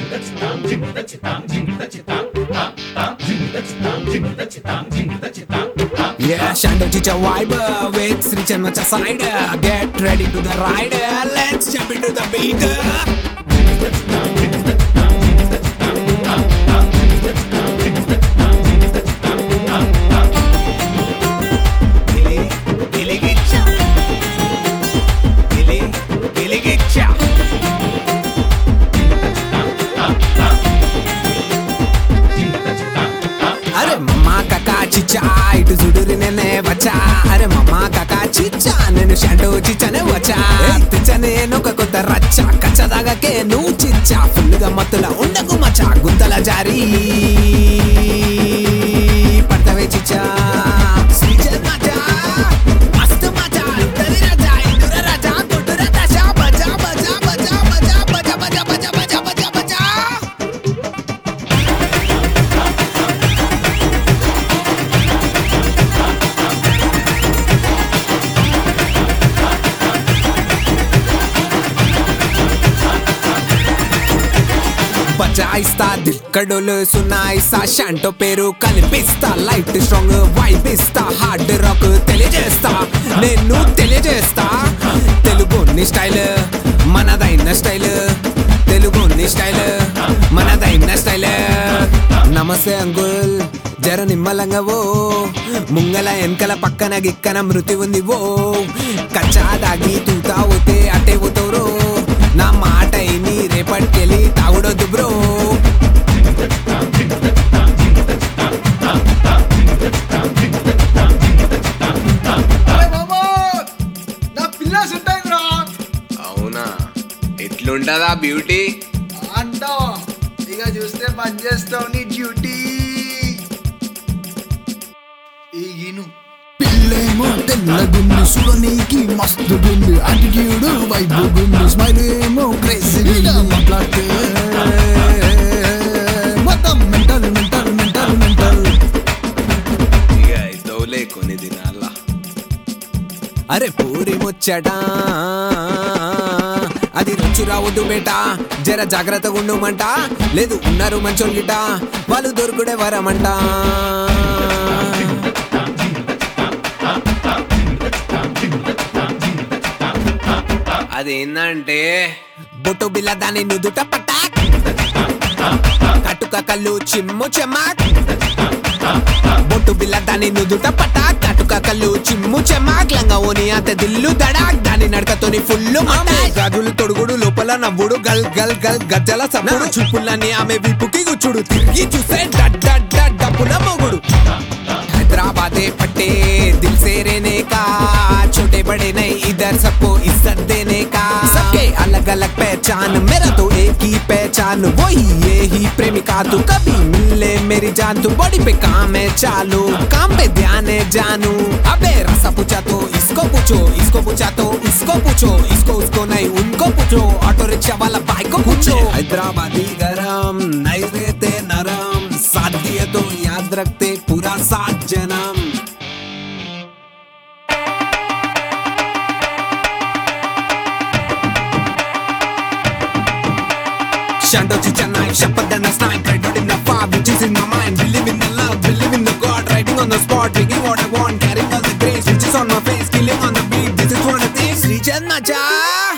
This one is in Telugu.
Yeah, Shando Chicha vibe with Sri Chenmacha side. Get ready to the ride. Let's jump into the beat. అరే మమ్మా కాకా చిచ్చా ఇటు చూడురి నేనే వచ్చా అరే మమ్మా కాకా చిచ్చా నేను షాండో చిచ్చానే వచ్చా తెచ్చా నేను ఒక కొత్త రచ్చ కచ్చదాగకే నువ్వు చిచ్చా ఫుల్గా మత్తులా ఉండకు మచ్చా గుంతల జారీ పడతవే చిచ్చా శ్రీచల్ మచ్చా మస్తు మచ్చా ఇద్దరి రాజా ఇందుర రాజా కొట్టుర దశ బజా బజా బజా బజా బజా బజా బజా బజా బజా బజా బజాయిస్తా దిక్కడోలు సునాయిస్తా షాంటో పేరు కనిపిస్తా లైట్ స్ట్రాంగ్ వైబ్ ఇస్తా హార్డ్ రాక్ తెలియజేస్తా నేను తెలియజేస్తా తెలుగుని స్టైల్ మనదైన స్టైల్ తెలుగుని స్టైల్ మనదైన స్టైల్ నమస్తే అంకుల్ జర నిమ్మలంగవో ముంగల వెనకల పక్కన గిక్కన మృతి ఉంది ఓ కచ్చా దాగి తూతా పోతే అటే పోతావురో నా మాట ఇని రేపటికెళ్ళి తాగుడొద్దు బ్రో అవునా ఎట్లుంటదా బ్యూటీ అంటావా ఇక చూస్తే పని చేస్తావు నీ డ్యూటీ ఈగిను పిల్లేమో తెల్లగుంది సుడనీకి మస్తు గుంది అటిట్యూడ్ వైబు గుంది స్మైల్ ఏమో క్రేజీగా మాట్లాడితే మొత్తం మెంటల్ మెంటల్ మెంటల్ మెంటల్ ఇక ఇదోలే కొన్ని దినాల అరే పూరి ముచ్చట అది రుచి రావద్దు బేట జర జాగ్రత్తగా ఉండమంట లేదు ఉన్నారు మంచోళ్ళిట వాళ్ళు దొరుకుడే వరమంట అదేందంటే బొట్టు బిల్ల దాని నుదుట పటాక్ కట్టుక కళ్ళు చిమ్ము చెమాక్ బొట్టు బిల్ల దాని నుదుట పటాక్ కట్టుక కళ్ళు చిమ్ము చెమాక్ లంగా ఓని అంత దిల్లు దడాక్ దాని నడకతోని ఫుల్లు గాజులు తొడుగుడు లోపల నవ్వుడు గల్ గల్ గల్ గజ్జల సప్పుడు చూపులని ఆమె విపుకి గుచ్చుడు తిరిగి చూసే డప్పుల మొగుడు हैदराबादे पट्टे दिल से रहने का छोटे बड़े नहीं इधर सबको इज्जत देने का सबके अलग अलग पहचान मेरा तो एक ही पहचान वही ये ही प्रेमिका तू कभी मिले मेरी जान तू बॉडी पे काम है चालू काम पे ध्यान है जानू अबे रसा पूछा तो इसको पूछो इसको पूछा तो इसको पूछो इसको उसको नहीं उनको पूछो ऑटो रिक्शा वाला भाई को पूछो हैदराबादी गरम नहीं रहते नरम साथ दिए तो याद रखते पूरा 7 जन्म Shando Chicha night, sharper than a sniper, right in the fire, which is in my mind. Believe in the love, believe in the God, riding on the spot, taking what I want, carrying all the grace, which is on my face, killing on the beat. This is what I think. Sri Chenmacha.